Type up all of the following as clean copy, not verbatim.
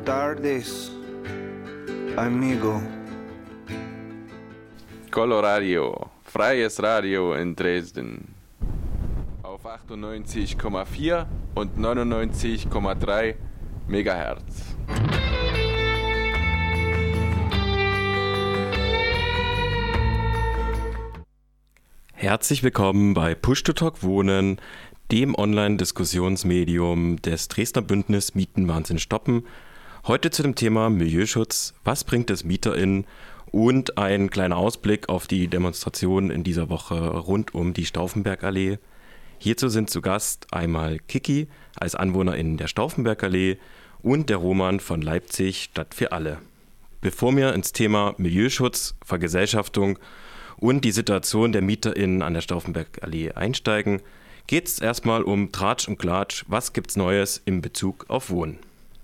tardes, amigo. Coloradio, freies Radio in Dresden. Auf 98,4 und 99,3 Megahertz. Herzlich willkommen bei Push-to-Talk Wohnen, dem Online-Diskussionsmedium des Dresdner Bündnis Mietenwahnsinn stoppen. Heute zu dem Thema Milieuschutz, was bringt es MieterInnen und ein kleiner Ausblick auf die Demonstration in dieser Woche rund um die Stauffenbergallee. Hierzu sind zu Gast einmal Kiki als AnwohnerInnen der Stauffenbergallee und der Roman von Leipzig Stadt für alle. Bevor wir ins Thema Milieuschutz, Vergesellschaftung und die Situation der MieterInnen an der Stauffenbergallee einsteigen, geht es erstmal um Tratsch und Klatsch, was gibt's Neues in Bezug auf Wohnen.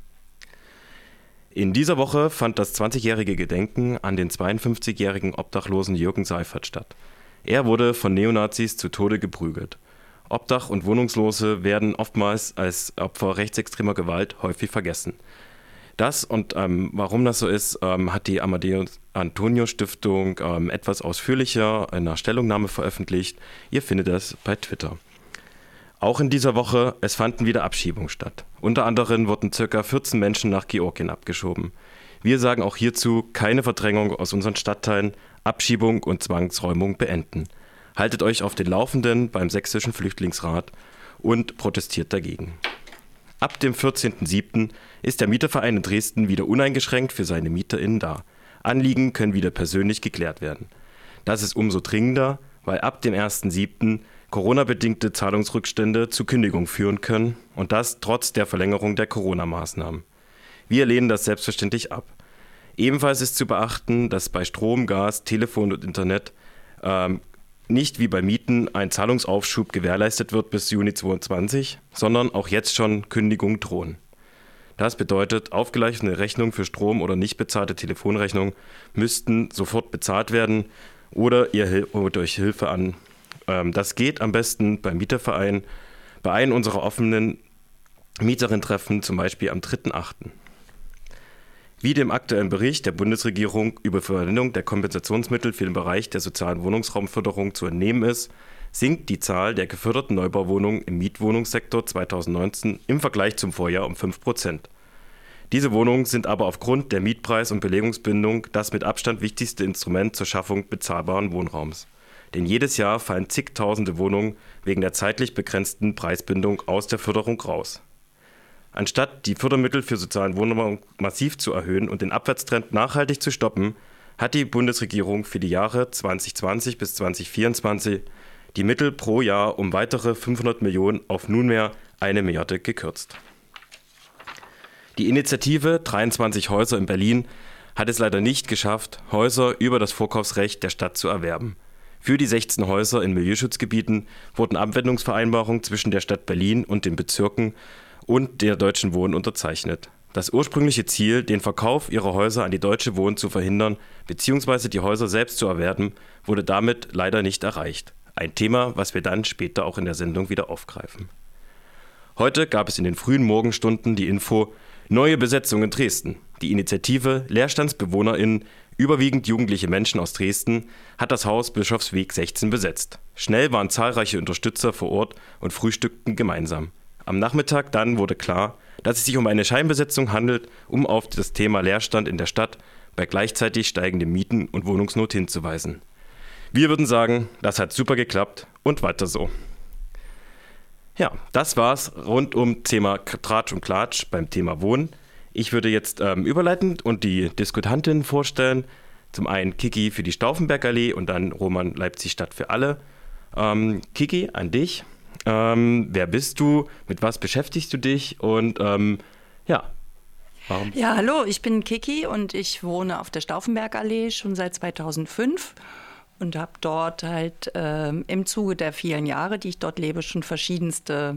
In dieser Woche fand das 20-jährige Gedenken an den 52-jährigen Obdachlosen Jürgen Seifert statt. Er wurde von Neonazis zu Tode geprügelt. Obdach- und Wohnungslose werden oftmals als Opfer rechtsextremer Gewalt häufig vergessen. Das und warum das so ist, hat die Amadeo-Antonio-Stiftung etwas ausführlicher in einer Stellungnahme veröffentlicht. Ihr findet das bei Twitter. Auch in dieser Woche, es fanden wieder Abschiebungen statt. Unter anderem wurden ca. 14 Menschen nach Georgien abgeschoben. Wir sagen auch hierzu keine Verdrängung aus unseren Stadtteilen, Abschiebung und Zwangsräumung beenden. Haltet euch auf den Laufenden beim Sächsischen Flüchtlingsrat und protestiert dagegen. Ab dem 14.07. ist der Mieterverein in Dresden wieder uneingeschränkt für seine MieterInnen da. Anliegen können wieder persönlich geklärt werden. Das ist umso dringender, weil ab dem 1.07. Corona-bedingte Zahlungsrückstände zu Kündigung führen können und das trotz der Verlängerung der Corona-Maßnahmen. Wir lehnen das selbstverständlich ab. Ebenfalls ist zu beachten, dass bei Strom, Gas, Telefon und Internet nicht wie bei Mieten ein Zahlungsaufschub gewährleistet wird bis Juni 2022, sondern auch jetzt schon Kündigungen drohen. Das bedeutet, aufgeleistete Rechnungen für Strom oder nicht bezahlte Telefonrechnungen müssten sofort bezahlt werden oder ihr holt euch Hilfe an. Das geht am besten beim Mieterverein, bei einem unserer offenen Mieterinnen-Treffen, zum Beispiel am 3.8. Wie dem aktuellen Bericht der Bundesregierung über Verwendung der Kompensationsmittel für den Bereich der sozialen Wohnungsraumförderung zu entnehmen ist, sinkt die Zahl der geförderten Neubauwohnungen im Mietwohnungssektor 2019 im Vergleich zum Vorjahr um 5%. Diese Wohnungen sind aber aufgrund der Mietpreis- und Belegungsbindung das mit Abstand wichtigste Instrument zur Schaffung bezahlbaren Wohnraums. Denn jedes Jahr fallen zigtausende Wohnungen wegen der zeitlich begrenzten Preisbindung aus der Förderung raus. Anstatt die Fördermittel für sozialen Wohnraum massiv zu erhöhen und den Abwärtstrend nachhaltig zu stoppen, hat die Bundesregierung für die Jahre 2020 bis 2024 die Mittel pro Jahr um weitere 500 Millionen auf nunmehr 1 Milliarde gekürzt. Die Initiative 23 Häuser in Berlin hat es leider nicht geschafft, Häuser über das Vorkaufsrecht der Stadt zu erwerben. Für die 16 Häuser in Milieuschutzgebieten wurden Abwendungsvereinbarungen zwischen der Stadt Berlin und den Bezirken und der Deutschen Wohnen unterzeichnet. Das ursprüngliche Ziel, den Verkauf ihrer Häuser an die Deutsche Wohnen zu verhindern bzw. die Häuser selbst zu erwerben, wurde damit leider nicht erreicht. Ein Thema, was wir dann später auch in der Sendung wieder aufgreifen. Heute gab es in den frühen Morgenstunden die Info: Neue Besetzung in Dresden. Die Initiative LeerstandsbewohnerInnen, überwiegend jugendliche Menschen aus Dresden, hat das Haus Bischofsweg 16 besetzt. Schnell waren zahlreiche Unterstützer vor Ort und frühstückten gemeinsam. Am Nachmittag dann wurde klar, dass es sich um eine Scheinbesetzung handelt, um auf das Thema Leerstand in der Stadt bei gleichzeitig steigenden Mieten und Wohnungsnot hinzuweisen. Wir würden sagen, das hat super geklappt und weiter so. Ja, das war's rund um Thema Tratsch und Klatsch beim Thema Wohnen. Ich würde jetzt überleiten und die Diskutantinnen vorstellen. Zum einen Kiki für die Stauffenbergallee und dann Roman Leipzig Stadt für alle. Kiki, an dich. Wer bist du? Mit was beschäftigst du dich? Und warum? Ja, hallo, ich bin Kiki und ich wohne auf der Stauffenbergallee schon seit 2005 und habe dort halt im Zuge der vielen Jahre, die ich dort lebe, schon verschiedenste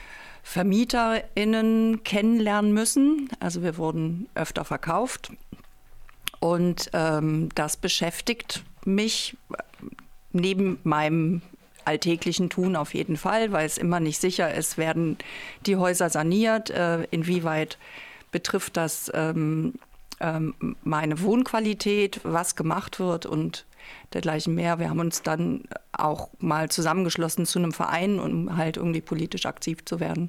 VermieterInnen kennenlernen müssen. Also wir wurden öfter verkauft und das beschäftigt mich neben meinem alltäglichen Tun auf jeden Fall, weil es immer nicht sicher ist, werden die Häuser saniert, inwieweit betrifft das meine Wohnqualität, was gemacht wird und dergleichen mehr. Wir haben uns dann auch mal zusammengeschlossen zu einem Verein, um halt irgendwie politisch aktiv zu werden.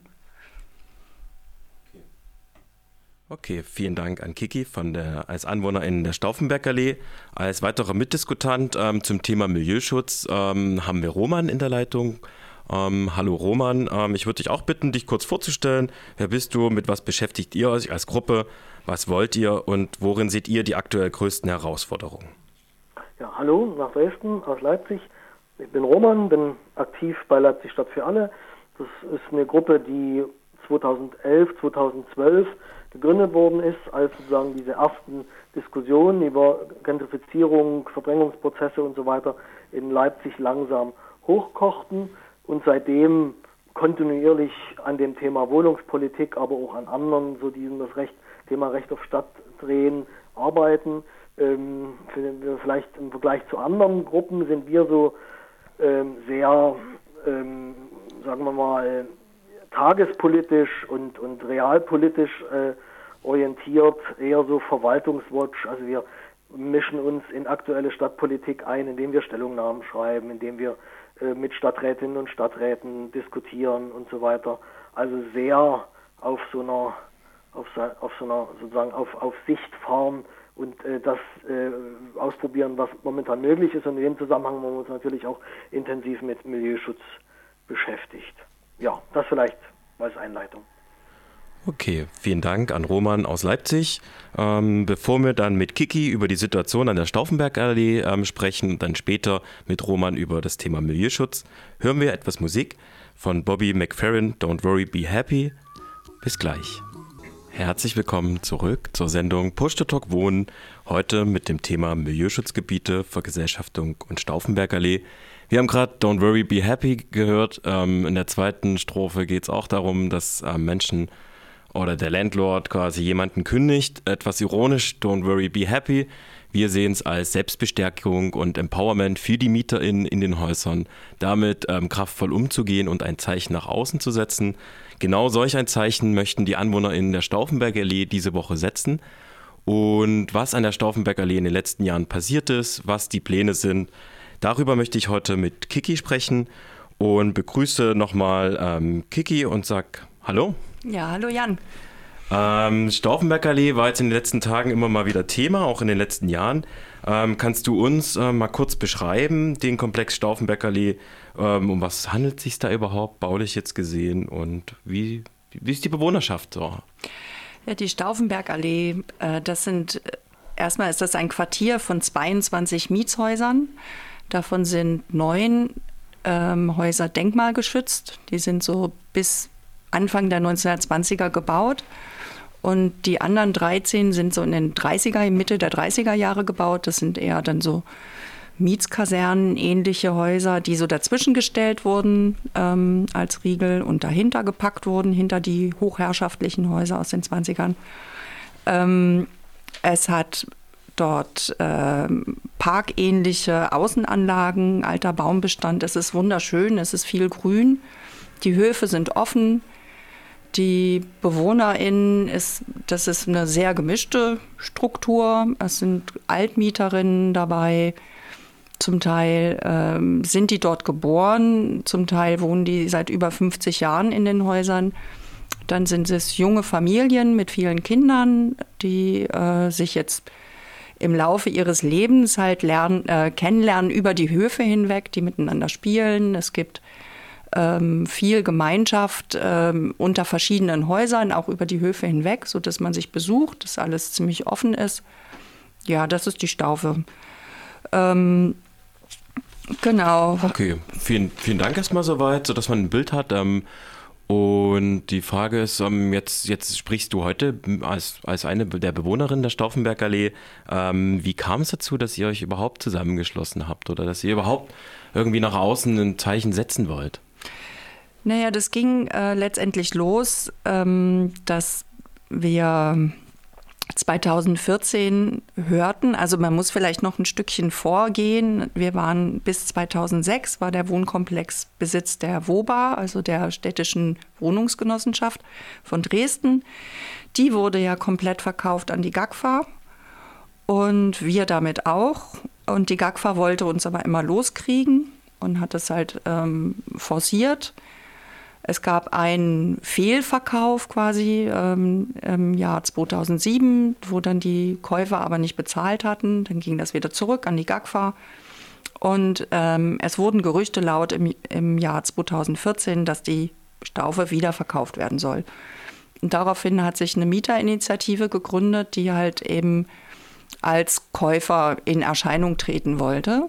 Okay, vielen Dank an Kiki als Anwohnerin der Stauffenbergallee. Als weiterer Mitdiskutant zum Thema Milieuschutz haben wir Roman in der Leitung. Hallo Roman, ich würde dich auch bitten, dich kurz vorzustellen. Wer bist du, mit was beschäftigt ihr euch als Gruppe, was wollt ihr und worin seht ihr die aktuell größten Herausforderungen? Ja, hallo, nach Dresden, aus Leipzig. Ich bin Roman, bin aktiv bei Leipzig Stadt für alle. Das ist eine Gruppe, die 2011, 2012 gegründet worden ist, als sozusagen diese ersten Diskussionen über Gentrifizierung, Verdrängungsprozesse und so weiter in Leipzig langsam hochkochten und seitdem kontinuierlich an dem Thema Wohnungspolitik, aber auch an anderen, so diesem Thema Recht auf Stadt drehen, arbeiten. Vielleicht im Vergleich zu anderen Gruppen sind wir so sehr, sagen wir mal, tagespolitisch und realpolitisch orientiert, eher so Verwaltungswatch. Also wir mischen uns in aktuelle Stadtpolitik ein, indem wir Stellungnahmen schreiben, indem wir mit Stadträtinnen und Stadträten diskutieren und so weiter. Also sehr auf Sicht fahren und das ausprobieren, was momentan möglich ist. Und in dem Zusammenhang haben wir uns natürlich auch intensiv mit Milieuschutz beschäftigt. Ja, das vielleicht als Einleitung. Okay, vielen Dank an Roman aus Leipzig. Bevor wir dann mit Kiki über die Situation an der Stauffenbergallee sprechen und dann später mit Roman über das Thema Milieuschutz, hören wir etwas Musik von Bobby McFerrin, Don't Worry, Be Happy. Bis gleich. Herzlich willkommen zurück zur Sendung Push to Talk Wohnen, heute mit dem Thema Milieuschutzgebiete, Vergesellschaftung und Stauffenbergallee. Wir haben gerade Don't Worry, Be Happy gehört. In der zweiten Strophe geht es auch darum, dass Menschen oder der Landlord quasi jemanden kündigt. Etwas ironisch, Don't Worry, Be Happy. Wir sehen es als Selbstbestärkung und Empowerment für die MieterInnen in den Häusern, damit kraftvoll umzugehen und ein Zeichen nach außen zu setzen. Genau solch ein Zeichen möchten die AnwohnerInnen der Stauffenbergallee diese Woche setzen. Und was an der Stauffenbergallee in den letzten Jahren passiert ist, was die Pläne sind, darüber möchte ich heute mit Kiki sprechen und begrüße nochmal Kiki und sag Hallo. Ja, hallo Jan. Stauffenbergallee war jetzt in den letzten Tagen immer mal wieder Thema, auch in den letzten Jahren. Kannst du uns mal kurz beschreiben, den Komplex Stauffenbergallee? Um was handelt es sich da überhaupt, baulich jetzt gesehen? Und wie ist die Bewohnerschaft so? Ja, die Stauffenbergallee, erstmal ist das ein Quartier von 22 Mietshäusern. Davon sind 9 Häuser denkmalgeschützt. Die sind so bis Anfang der 1920er gebaut. Und die anderen 13 sind so in den Mitte der 30er Jahre gebaut. Das sind eher dann so Mietskasernen, ähnliche Häuser, die so dazwischen gestellt wurden als Riegel und dahinter gepackt wurden, hinter die hochherrschaftlichen Häuser aus den 20ern. Es hat dort parkähnliche Außenanlagen, alter Baumbestand. Es ist wunderschön, es ist viel Grün. Die Höfe sind offen. Die BewohnerInnen, das ist eine sehr gemischte Struktur. Es sind Altmieterinnen dabei. Zum Teil sind die dort geboren, zum Teil wohnen die seit über 50 Jahren in den Häusern. Dann sind es junge Familien mit vielen Kindern, die sich jetzt im Laufe ihres Lebens halt kennenlernen über die Höfe hinweg, die miteinander spielen. Es gibt viel Gemeinschaft unter verschiedenen Häusern, auch über die Höfe hinweg, sodass man sich besucht, dass alles ziemlich offen ist. Ja, das ist die Staufe. Genau. Okay, vielen Dank erstmal soweit, sodass man ein Bild hat. Und die Frage ist, jetzt sprichst du heute als eine der Bewohnerinnen der Stauffenbergallee. Wie kam es dazu, dass ihr euch überhaupt zusammengeschlossen habt oder dass ihr überhaupt irgendwie nach außen ein Zeichen setzen wollt? Naja, das ging letztendlich los, dass wir 2014 hörten, also man muss vielleicht noch ein Stückchen vorgehen. Wir waren bis 2006, war der Wohnkomplex Besitz der WOBA, also der städtischen Wohnungsgenossenschaft von Dresden. Die wurde ja komplett verkauft an die GAGFA und wir damit auch. Und die GAGFA wollte uns aber immer loskriegen und hat es halt forciert. Es gab einen Fehlverkauf quasi im Jahr 2007, wo dann die Käufer aber nicht bezahlt hatten. Dann ging das wieder zurück an die GAGFA. Und es wurden Gerüchte laut im Jahr 2014, dass die Staufe wieder verkauft werden soll. Und daraufhin hat sich eine Mieterinitiative gegründet, die halt eben als Käufer in Erscheinung treten wollte.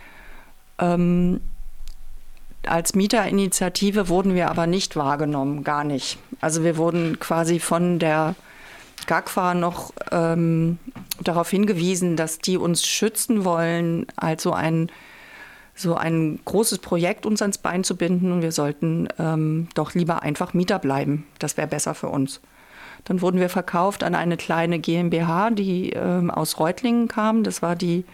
Als Mieterinitiative wurden wir aber nicht wahrgenommen, gar nicht. Also wir wurden quasi von der GAGFA noch darauf hingewiesen, dass die uns schützen wollen, als so ein großes Projekt uns ans Bein zu binden und wir sollten doch lieber einfach Mieter bleiben. Das wäre besser für uns. Dann wurden wir verkauft an eine kleine GmbH, die aus Reutlingen kam. Das war die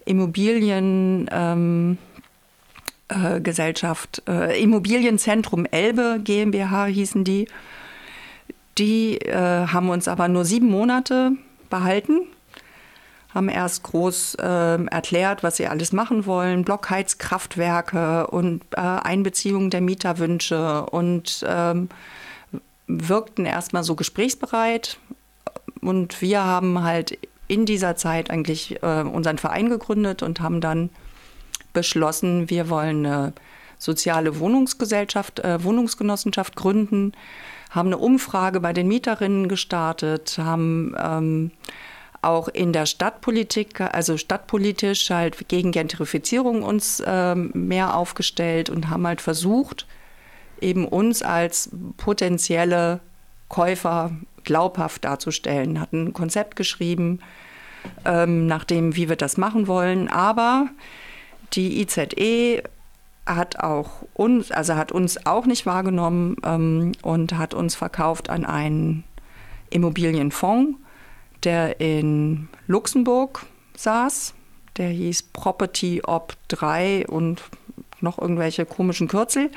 Immobilienzentrum Elbe GmbH hießen die. Die haben uns aber nur 7 Monate behalten, haben erst groß erklärt, was sie alles machen wollen, Blockheizkraftwerke und Einbeziehung der Mieterwünsche und wirkten erstmal so gesprächsbereit. Und wir haben halt in dieser Zeit eigentlich unseren Verein gegründet und haben dann beschlossen, wir wollen eine soziale Wohnungsgenossenschaft gründen, haben eine Umfrage bei den Mieterinnen gestartet, haben auch in der Stadtpolitik, also stadtpolitisch halt gegen Gentrifizierung uns mehr aufgestellt und haben halt versucht, eben uns als potenzielle Käufer glaubhaft darzustellen, hatten ein Konzept geschrieben, nach dem, wie wir das machen wollen, aber die IZE hat uns auch nicht wahrgenommen und hat uns verkauft an einen Immobilienfonds, der in Luxemburg saß. Der hieß Property Op 3 und noch irgendwelche komischen Kürzel.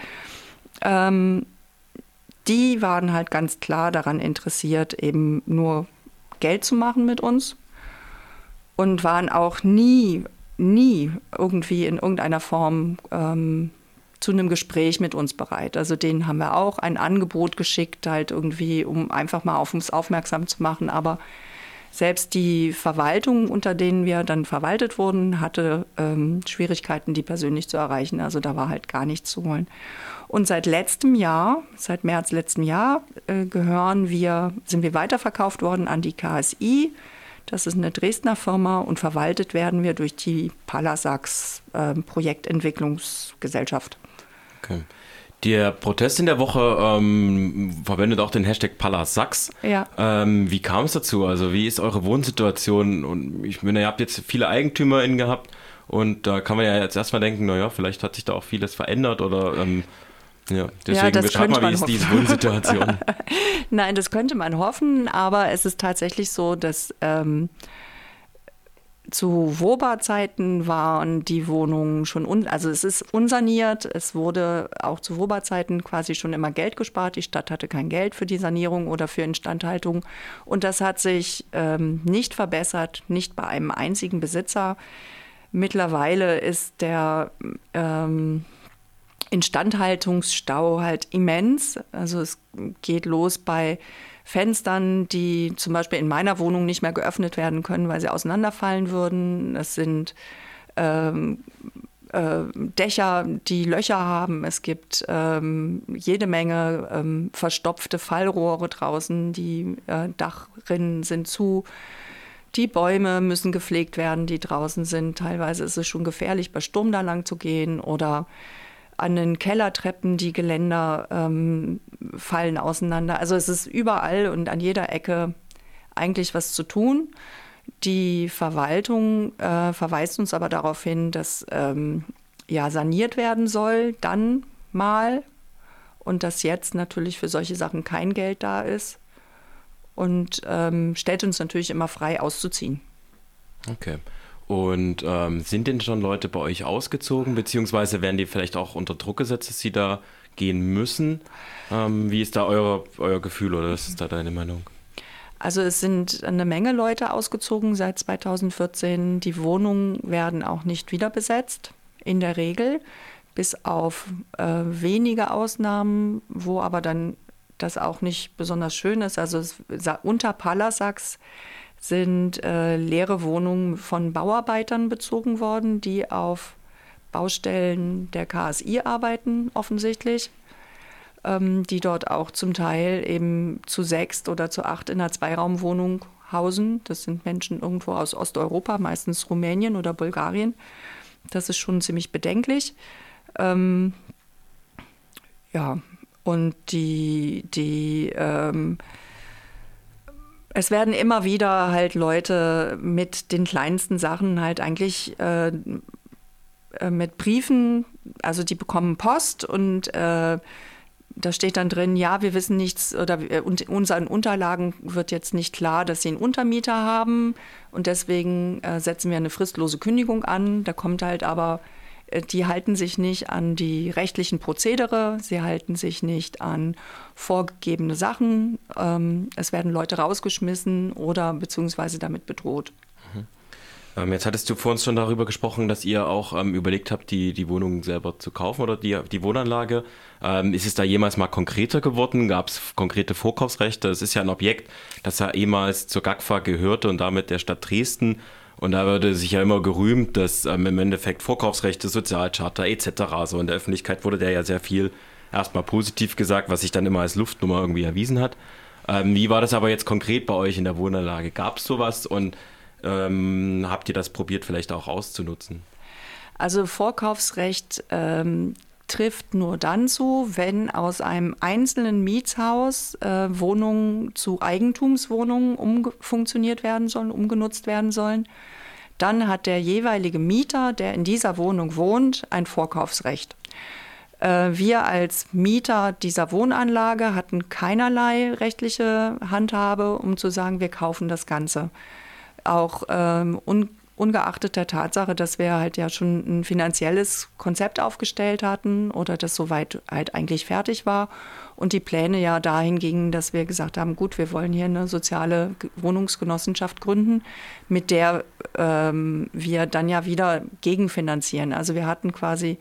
Die waren halt ganz klar daran interessiert, eben nur Geld zu machen mit uns und waren auch nie irgendwie in irgendeiner Form zu einem Gespräch mit uns bereit. Also denen haben wir auch ein Angebot geschickt, halt irgendwie, um einfach mal auf uns aufmerksam zu machen. Aber selbst die Verwaltung, unter denen wir dann verwaltet wurden, hatte Schwierigkeiten, die persönlich zu erreichen. Also da war halt gar nichts zu holen. Und seit März letztem Jahr, sind wir weiterverkauft worden an die KSI. Das ist eine Dresdner Firma und verwaltet werden wir durch die Palasax Projektentwicklungsgesellschaft. Okay. Der Protest in der Woche verwendet auch den Hashtag Palasax. Ja. Wie kam es dazu? Also wie ist eure Wohnsituation? Und ich meine, ihr habt jetzt viele EigentümerInnen gehabt und da kann man ja jetzt erstmal denken, naja, vielleicht hat sich da auch vieles verändert oder deswegen beschreib mal, wie ist diese Wohnsituation? Nein, das könnte man hoffen, aber es ist tatsächlich so, dass zu WOBA-Zeiten waren die Wohnungen schon, also es ist unsaniert, es wurde auch zu WOBA-Zeiten quasi schon immer Geld gespart, die Stadt hatte kein Geld für die Sanierung oder für Instandhaltung und das hat sich nicht verbessert, nicht bei einem einzigen Besitzer. Mittlerweile ist der Instandhaltungsstau halt immens. Also es geht los bei Fenstern, die zum Beispiel in meiner Wohnung nicht mehr geöffnet werden können, weil sie auseinanderfallen würden. Es sind Dächer, die Löcher haben. Es gibt jede Menge verstopfte Fallrohre draußen. Die Dachrinnen sind zu. Die Bäume müssen gepflegt werden, die draußen sind. Teilweise ist es schon gefährlich, bei Sturm da lang zu gehen oder an den Kellertreppen, die Geländer fallen auseinander. Also es ist überall und an jeder Ecke eigentlich was zu tun. Die Verwaltung verweist uns aber darauf hin, dass saniert werden soll, dann mal. Und dass jetzt natürlich für solche Sachen kein Geld da ist. Und stellt uns natürlich immer frei auszuziehen. Okay. Und sind denn schon Leute bei euch ausgezogen, beziehungsweise werden die vielleicht auch unter Druck gesetzt, dass sie da gehen müssen? Wie ist da euer Gefühl oder was ist da deine Meinung? Also es sind eine Menge Leute ausgezogen seit 2014. Die Wohnungen werden auch nicht wieder besetzt, in der Regel, bis auf wenige Ausnahmen, wo aber dann das auch nicht besonders schön ist. Also unter Palasachs sind leere Wohnungen von Bauarbeitern bezogen worden, die auf Baustellen der KSI arbeiten, offensichtlich. Die dort auch zum Teil eben zu 6 oder zu 8 in einer Zweiraumwohnung hausen. Das sind Menschen irgendwo aus Osteuropa, meistens Rumänien oder Bulgarien. Das ist schon ziemlich bedenklich. Und es werden immer wieder halt Leute mit den kleinsten Sachen halt eigentlich mit Briefen, also die bekommen Post und da steht dann drin, ja, wir wissen nichts oder unseren Unterlagen wird jetzt nicht klar, dass sie einen Untermieter haben und deswegen setzen wir eine fristlose Kündigung an. Da kommt halt aber, die halten sich nicht an die rechtlichen Prozedere, sie halten sich nicht an vorgegebene Sachen. Es werden Leute rausgeschmissen oder beziehungsweise damit bedroht. Jetzt hattest du vor uns schon darüber gesprochen, dass ihr auch überlegt habt, die Wohnung selber zu kaufen oder die Wohnanlage. Ist es da jemals mal konkreter geworden? Gab es konkrete Vorkaufsrechte? Es ist ja ein Objekt, das ja ehemals zur GAGFA gehörte und damit der Stadt Dresden. Und da wurde sich ja immer gerühmt, dass im Endeffekt Vorkaufsrechte, Sozialcharta etc. So in der Öffentlichkeit wurde der ja sehr viel erstmal positiv gesagt, was sich dann immer als Luftnummer irgendwie erwiesen hat. Wie war das aber jetzt konkret bei euch in der Wohnanlage? Gab es sowas und habt ihr das probiert, vielleicht auch auszunutzen? Also Vorkaufsrecht trifft nur dann zu, wenn aus einem einzelnen Mietshaus Wohnungen zu Eigentumswohnungen umfunktioniert werden sollen, umgenutzt werden sollen. Dann hat der jeweilige Mieter, der in dieser Wohnung wohnt, ein Vorkaufsrecht. Wir als Mieter dieser Wohnanlage hatten keinerlei rechtliche Handhabe, um zu sagen, wir kaufen das Ganze. Auch ungeachtet der Tatsache, dass wir halt ja schon ein finanzielles Konzept aufgestellt hatten oder das soweit halt eigentlich fertig war und die Pläne ja dahin gingen, dass wir gesagt haben, gut, wir wollen hier eine soziale Wohnungsgenossenschaft gründen, mit der wir dann ja wieder gegenfinanzieren. Also wir hatten quasi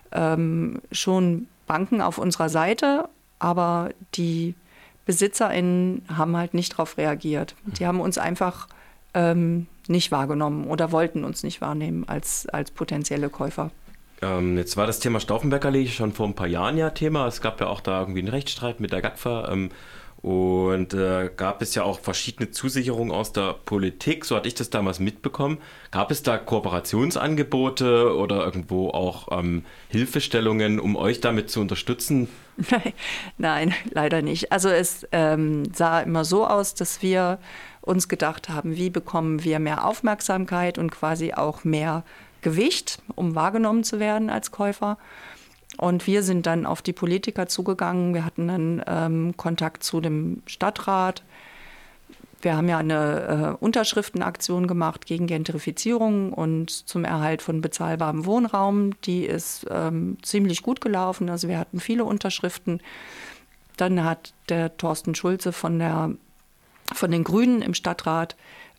schon Banken auf unserer Seite, aber die BesitzerInnen haben halt nicht darauf reagiert. Die haben uns einfach nicht wahrgenommen oder wollten uns nicht wahrnehmen als potenzielle Käufer. Jetzt war das Thema Stauffenberg-Allee schon vor ein paar Jahren ja Thema. Es gab ja auch da irgendwie einen Rechtsstreit mit der GAGFA und gab es ja auch verschiedene Zusicherungen aus der Politik, so hatte ich das damals mitbekommen. Gab es da Kooperationsangebote oder irgendwo auch Hilfestellungen, um euch damit zu unterstützen? Nein, leider nicht. Also es sah immer so aus, dass wir uns gedacht haben, wie bekommen wir mehr Aufmerksamkeit und quasi auch mehr Gewicht, um wahrgenommen zu werden als Käufer. Und wir sind dann auf die Politiker zugegangen. Wir hatten dann Kontakt zu dem Stadtrat. Wir haben ja eine Unterschriftenaktion gemacht gegen Gentrifizierung und zum Erhalt von bezahlbarem Wohnraum. Die ist ziemlich gut gelaufen. Also wir hatten viele Unterschriften. Dann hat der Thorsten Schulze von den Grünen im Stadtrat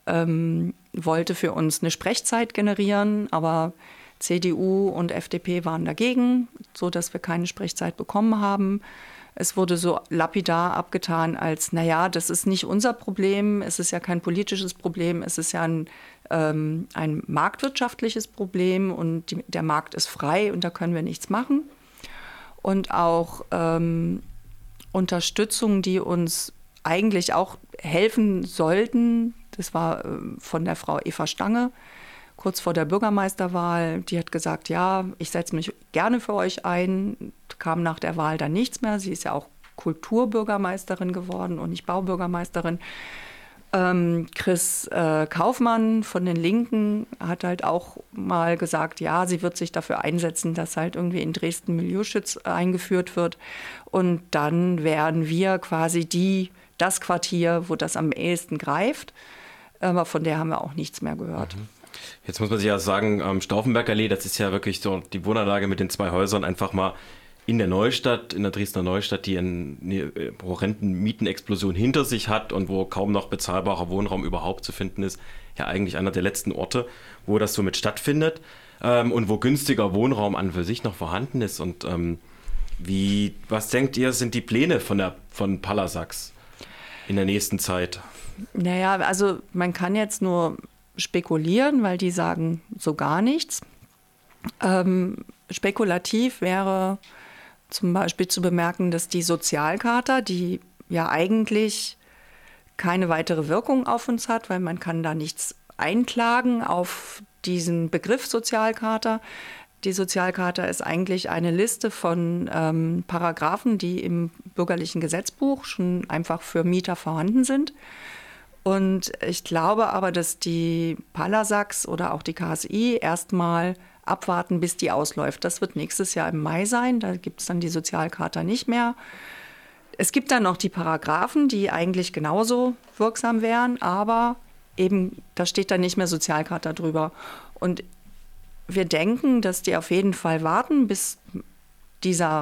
wollte für uns eine Sprechzeit generieren, aber CDU und FDP waren dagegen, sodass wir keine Sprechzeit bekommen haben. Es wurde so lapidar abgetan als, naja, das ist nicht unser Problem, es ist ja kein politisches Problem, es ist ja ein marktwirtschaftliches Problem und der Markt ist frei und da können wir nichts machen. Und auch Unterstützung, die uns eigentlich auch helfen sollten, das war von der Frau Eva Stange, kurz vor der Bürgermeisterwahl. Die hat gesagt, ja, ich setze mich gerne für euch ein. Kam nach der Wahl dann nichts mehr. Sie ist ja auch Kulturbürgermeisterin geworden und nicht Baubürgermeisterin. Chris Kaufmann von den Linken hat halt auch mal gesagt, ja, sie wird sich dafür einsetzen, dass halt irgendwie in Dresden Milieuschutz eingeführt wird. Und dann wären wir quasi das Quartier, wo das am ehesten greift. Aber von der haben wir auch nichts mehr gehört. Jetzt muss man sich ja sagen, Stauffenberg-Allee, das ist ja wirklich so die Wohnanlage mit den 2 Häusern einfach mal in der Neustadt, in der Dresdner Neustadt, die eine horrenden Mietenexplosion hinter sich hat und wo kaum noch bezahlbarer Wohnraum überhaupt zu finden ist, ja eigentlich einer der letzten Orte, wo das somit stattfindet und wo günstiger Wohnraum an für sich noch vorhanden ist. Und was denkt ihr, sind die Pläne von Palasax in der nächsten Zeit? Naja, also man kann jetzt nur spekulieren, weil die sagen so gar nichts. Spekulativ wäre zum Beispiel zu bemerken, dass die Sozialcharta, die ja eigentlich keine weitere Wirkung auf uns hat, weil man kann da nichts einklagen auf diesen Begriff Sozialcharta. Die Sozialcharta ist eigentlich eine Liste von Paragraphen, die im bürgerlichen Gesetzbuch schon einfach für Mieter vorhanden sind. Und ich glaube aber, dass die Palasax oder auch die KSI erstmal abwarten, bis die ausläuft. Das wird nächstes Jahr im Mai sein, da gibt es dann die Sozialcharta nicht mehr. Es gibt dann noch die Paragraphen, die eigentlich genauso wirksam wären, aber eben, da steht dann nicht mehr Sozialcharta drüber. Und wir denken, dass die auf jeden Fall warten, bis dieser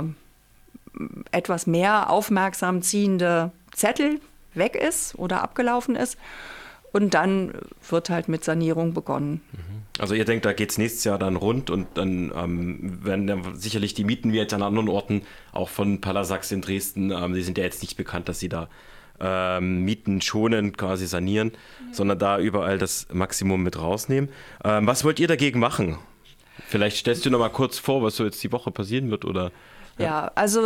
etwas mehr aufmerksam ziehende Zettel weg ist oder abgelaufen ist. Und dann wird halt mit Sanierung begonnen. Also ihr denkt, da geht es nächstes Jahr dann rund und dann werden dann sicherlich die Mieten wie jetzt an anderen Orten, auch von Palasax in Dresden, die sind ja jetzt nicht bekannt, dass sie da Mieten schonend quasi sanieren, sondern da überall das Maximum mit rausnehmen. Was wollt ihr dagegen machen? Vielleicht stellst du noch mal kurz vor, was so jetzt die Woche passieren wird, oder? Ja, also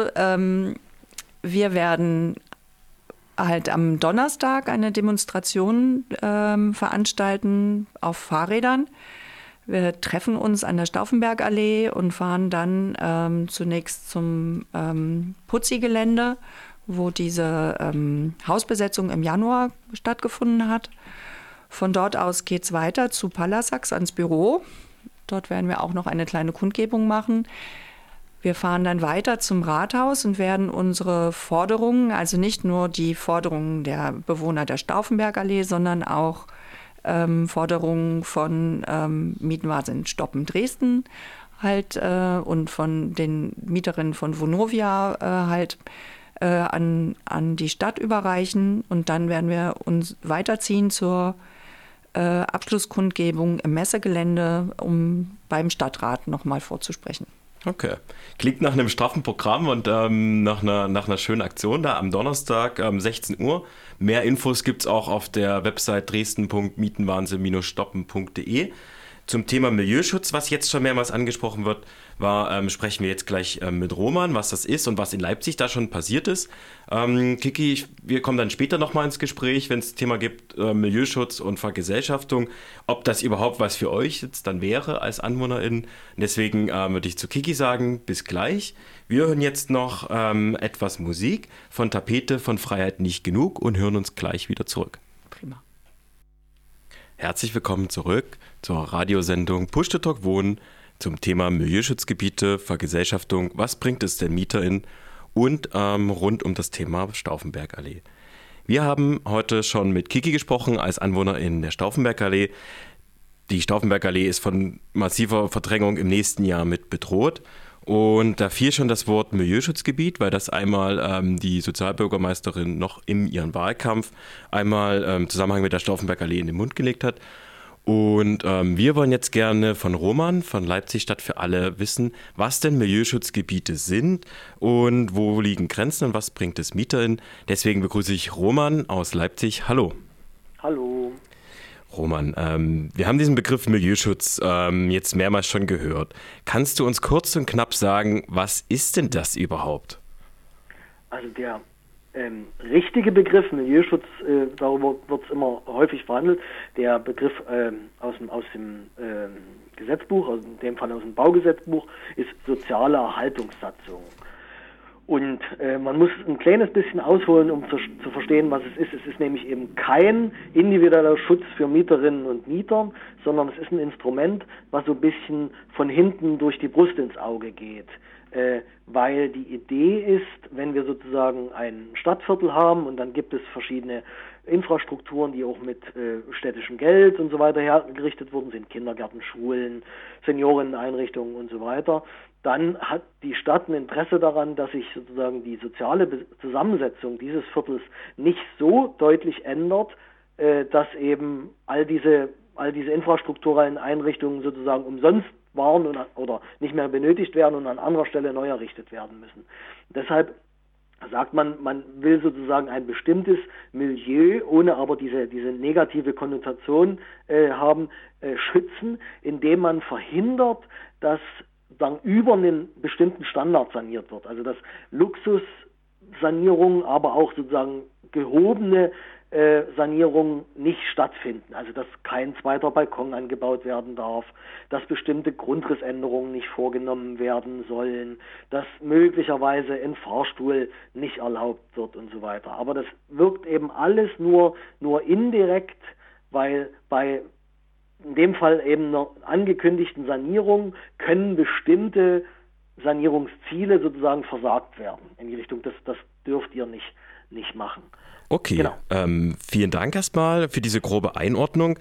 wir werden halt am Donnerstag eine Demonstration veranstalten auf Fahrrädern. Wir treffen uns an der Stauffenbergallee und fahren dann zunächst zum Putzi-Gelände, wo diese Hausbesetzung im Januar stattgefunden hat. Von dort aus geht es weiter zu Palasax ans Büro. Dort werden wir auch noch eine kleine Kundgebung machen. Wir fahren dann weiter zum Rathaus und werden unsere Forderungen, also nicht nur die Forderungen der Bewohner der Stauffenbergallee, sondern auch Forderungen von Mietenwahnsinn Stoppen Dresden halt und von den Mieterinnen von Vonovia halt an die Stadt überreichen. Und dann werden wir uns weiterziehen zur Abschlusskundgebung im Messegelände, um beim Stadtrat nochmal vorzusprechen. Okay. Klingt nach einem straffen Programm und nach einer schönen Aktion da am Donnerstag 16 Uhr. Mehr Infos gibt es auch auf der Website dresden.mietenwahnsinn-stoppen.de. Zum Thema Milieuschutz, was jetzt schon mehrmals angesprochen wird, sprechen wir jetzt gleich mit Roman, was das ist und was in Leipzig da schon passiert ist. Kiki, wir kommen dann später nochmal ins Gespräch, wenn es Thema gibt, Milieuschutz und Vergesellschaftung, ob das überhaupt was für euch jetzt dann wäre als AnwohnerInnen. Deswegen würde ich zu Kiki sagen, bis gleich. Wir hören jetzt noch etwas Musik von Tapete von Freiheit nicht genug und hören uns gleich wieder zurück. Prima. Herzlich willkommen zurück zur Radiosendung Push to Talk Wohnen zum Thema Milieuschutzgebiete, Vergesellschaftung, was bringt es den MieterInnen und rund um das Thema Stauffenbergallee. Wir haben heute schon mit Kiki gesprochen als AnwohnerInnen der Stauffenbergallee. Die Stauffenbergallee ist von massiver Verdrängung im nächsten Jahr mit bedroht. Und da fiel schon das Wort Milieuschutzgebiet, weil das einmal die Sozialbürgermeisterin noch in ihrem Wahlkampf einmal im Zusammenhang mit der Stauffenbergallee in den Mund gelegt hat. Und wir wollen jetzt gerne von Roman von Leipzig Stadt für alle wissen, was denn Milieuschutzgebiete sind und wo liegen Grenzen und was bringt es MieterInnen. Deswegen begrüße ich Roman aus Leipzig. Hallo. Hallo. Roman, wir haben diesen Begriff Milieuschutz jetzt mehrmals schon gehört. Kannst du uns kurz und knapp sagen, was ist denn das überhaupt? Also der richtige Begriff Milieuschutz, darüber wird es immer häufig verhandelt. Der Begriff aus dem Gesetzbuch, also in dem Fall aus dem Baugesetzbuch, ist soziale Erhaltungssatzung. Und man muss ein kleines bisschen ausholen, um zu verstehen, was es ist. Es ist nämlich eben kein individueller Schutz für Mieterinnen und Mieter, sondern es ist ein Instrument, was so ein bisschen von hinten durch die Brust ins Auge geht. Weil die Idee ist, wenn wir sozusagen ein Stadtviertel haben und dann gibt es verschiedene Infrastrukturen, die auch mit städtischem Geld und so weiter hergerichtet worden sind, Kindergärten, Schulen, Senioreneinrichtungen und so weiter, dann hat die Stadt ein Interesse daran, dass sich sozusagen die soziale Zusammensetzung dieses Viertels nicht so deutlich ändert, dass eben all diese infrastrukturellen Einrichtungen sozusagen umsonst waren oder nicht mehr benötigt werden und an anderer Stelle neu errichtet werden müssen. Deshalb sagt man will sozusagen ein bestimmtes Milieu, ohne aber diese negative Konnotation schützen, indem man verhindert, dass dann über einen bestimmten Standard saniert wird. Also dass Luxussanierungen, aber auch sozusagen gehobene Sanierungen nicht stattfinden. Also dass kein zweiter Balkon angebaut werden darf, dass bestimmte Grundrissänderungen nicht vorgenommen werden sollen, dass möglicherweise ein Fahrstuhl nicht erlaubt wird und so weiter. Aber das wirkt eben alles nur indirekt, weil bei in dem Fall eben einer angekündigten Sanierung können bestimmte Sanierungsziele sozusagen versagt werden. In die Richtung, das dürft ihr nicht machen. Okay, genau. Vielen Dank erstmal für diese grobe Einordnung.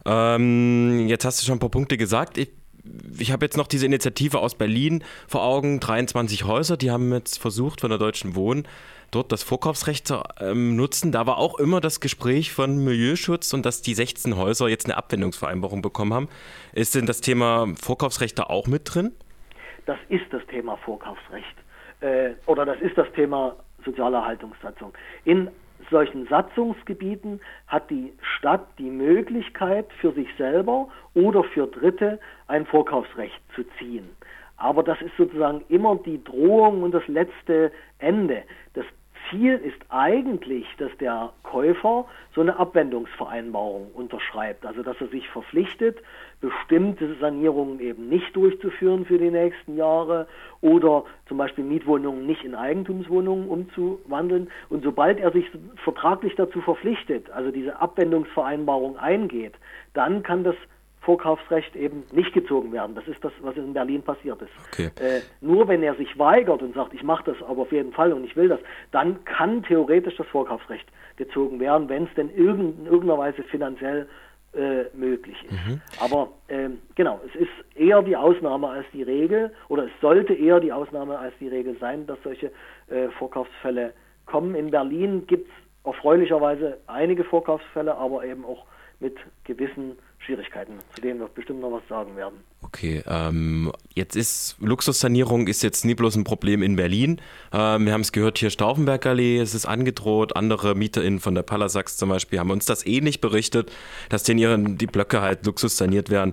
Jetzt hast du schon ein paar Punkte gesagt. Ich habe jetzt noch diese Initiative aus Berlin vor Augen, 23 Häuser, die haben jetzt versucht von der Deutschen Wohnen dort das Vorkaufsrecht zu nutzen. Da war auch immer das Gespräch von Milieuschutz und dass die 16 Häuser jetzt eine Abwendungsvereinbarung bekommen haben. Ist denn das Thema Vorkaufsrecht da auch mit drin? Das ist das Thema Vorkaufsrecht oder das ist das Thema soziale Erhaltungssatzung. In solchen Satzungsgebieten hat die Stadt die Möglichkeit für sich selber oder für Dritte ein Vorkaufsrecht zu ziehen. Aber das ist sozusagen immer die Drohung und das letzte Ende. Das Ziel ist eigentlich, dass der Käufer so eine Abwendungsvereinbarung unterschreibt, also dass er sich verpflichtet, bestimmte Sanierungen eben nicht durchzuführen für die nächsten Jahre oder zum Beispiel Mietwohnungen nicht in Eigentumswohnungen umzuwandeln. Und sobald er sich vertraglich dazu verpflichtet, also diese Abwendungsvereinbarung eingeht, dann kann das Vorkaufsrecht eben nicht gezogen werden. Das ist das, was in Berlin passiert ist. Okay. Nur wenn er sich weigert und sagt, ich mache das aber auf jeden Fall und ich will das, dann kann theoretisch das Vorkaufsrecht gezogen werden, wenn es denn in irgendeiner Weise finanziell möglich ist. Aber genau, es ist eher die Ausnahme als die Regel oder es sollte eher die Ausnahme als die Regel sein, dass solche Vorkaufsfälle kommen. In Berlin gibt es erfreulicherweise einige Vorkaufsfälle, aber eben auch mit gewissen Schwierigkeiten, zu denen wir bestimmt noch was sagen werden. Okay, jetzt ist Luxussanierung ist jetzt nie bloß ein Problem in Berlin. Wir haben es gehört, hier Stauffenbergallee, es ist angedroht. Andere MieterInnen von der Palasax zum Beispiel haben uns das ähnlich berichtet, dass die Blöcke halt Luxus saniert werden.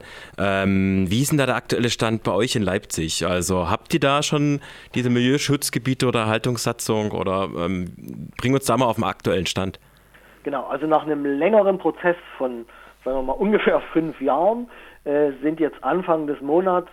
Wie ist denn da der aktuelle Stand bei euch in Leipzig? Also habt ihr da schon diese Milieuschutzgebiete oder Erhaltungssatzung oder bring uns da mal auf den aktuellen Stand? Genau, also nach einem längeren Prozess von, sagen wir mal, ungefähr 5 Jahren sind jetzt Anfang des Monats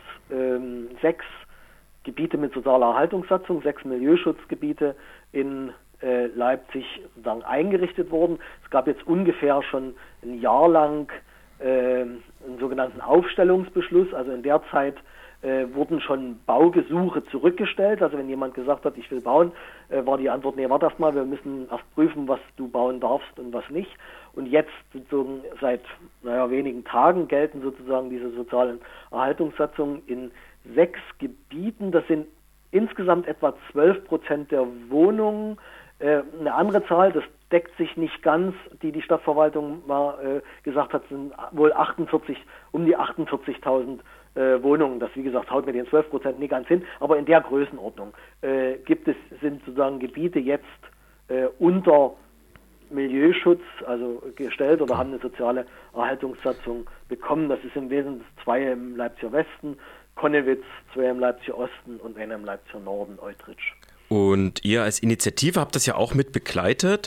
6 Gebiete mit sozialer Erhaltungssatzung, 6 Milieuschutzgebiete in Leipzig sozusagen eingerichtet worden. Es gab jetzt ungefähr schon ein Jahr lang einen sogenannten Aufstellungsbeschluss, also in der Zeit wurden schon Baugesuche zurückgestellt. Also wenn jemand gesagt hat, ich will bauen, war die Antwort, nee, warte erst mal, wir müssen erst prüfen, was du bauen darfst und was nicht. Und jetzt sozusagen seit wenigen Tagen gelten sozusagen diese sozialen Erhaltungssatzungen in 6 Gebieten. Das sind insgesamt etwa 12% der Wohnungen. Eine andere Zahl, das deckt sich nicht ganz, die Stadtverwaltung mal gesagt hat, sind wohl um die 48.000 Wohnungen. Das, wie gesagt, haut mit den 12% nicht ganz hin, aber in der Größenordnung sind sozusagen Gebiete jetzt unter Milieuschutz, also gestellt oder haben eine soziale Erhaltungssatzung bekommen. Das ist im Wesentlichen 2 im Leipziger Westen, Konnewitz, 2 im Leipziger Osten und 1 im Leipziger Norden, Eutrich. Und ihr als Initiative habt das ja auch mit begleitet.